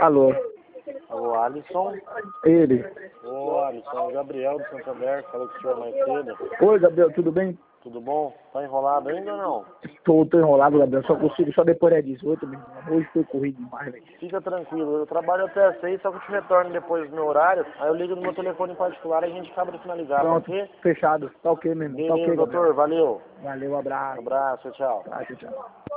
Alô. Alô, Alisson? Ele. Ô, Alisson, é o Gabriel do Santander, falou com o senhor mais cedo. Oi, Gabriel, tudo bem? Tudo bom? Tá enrolado ainda ou não? Tô enrolado, Gabriel, só consigo só depois das 18, meu irmão. Hoje foi corrido demais, velho. Fica tranquilo, eu trabalho até às 6, só que eu te retorno depois do meu horário, aí eu ligo no meu telefone particular e a gente acaba de finalizar, Pronto, pode ser? fechado. Tá ok, meu irmão. Tá ok, Beleza, Gabriel. doutor, valeu. Valeu, abraço. Um abraço, tchau. Tá, tchau.